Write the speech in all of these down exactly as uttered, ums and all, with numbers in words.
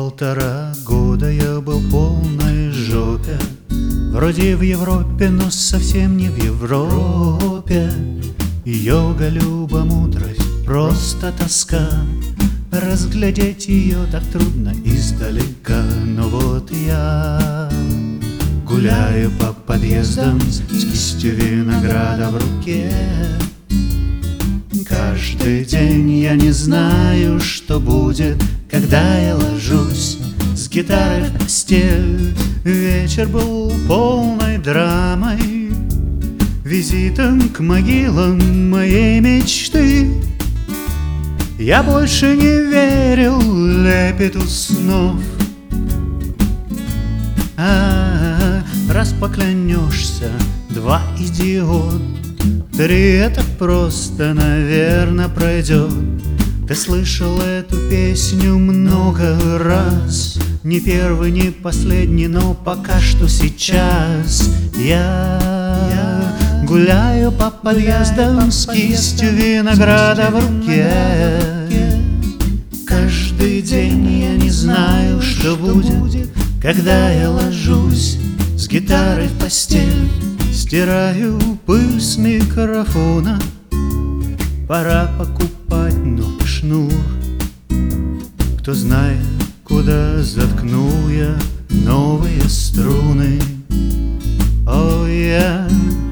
полтора года я был в полной жопе. Вроде в Европе, но совсем не в Европе. Йога, люба, мудрость, просто тоска. Разглядеть ее так трудно издалека. Но вот я гуляю по подъездам с кистью винограда в руке. Каждый день я не знаю, что будет, когда я ложусь с гитарой в постель. Вечер был полной драмой, визитом к могилам моей мечты. Я больше не верил лепету снов. А, раз поклянешься, два идиот, три это просто, наверное, пройдет. Ты слышал эту песню много раз, не первый, не последний, но пока что сейчас я гуляю по подъездам с кистью винограда в руке. Каждый день я не знаю, что будет, когда я ложусь с гитарой в постель. Стираю пыль с микрофона, пора покупать новый шнур. Кто знает, куда заткну я новые струны. О, я,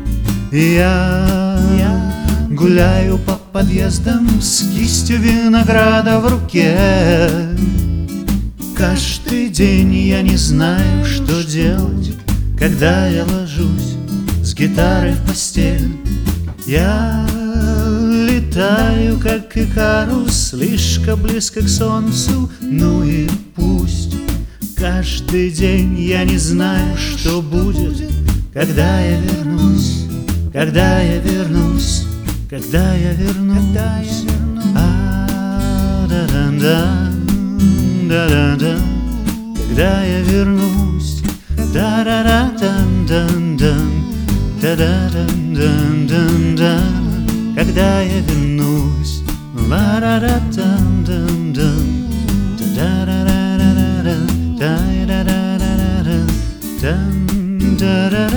я, я гуляю по подъездам с кистью винограда в руке. Каждый день я не знаю, что делать, когда я ложусь с гитарой в постель. Я летаю, как Икарус, слишком близко к солнцу, ну и пусть. Каждый день я не знаю, что будет, когда я вернусь, когда я вернусь, когда я вернусь. А, да-да-да, да-да-да, когда я вернусь, да-да-да-дан-дан-дан, да-да-дан-дан-дан-дан, когда я вернусь, ла-ра-ра-дан-дан-дан, да-да-ра-ра-ра-ра, да-да-ра-ра-ра-ра, да-да-ра-ра-ра.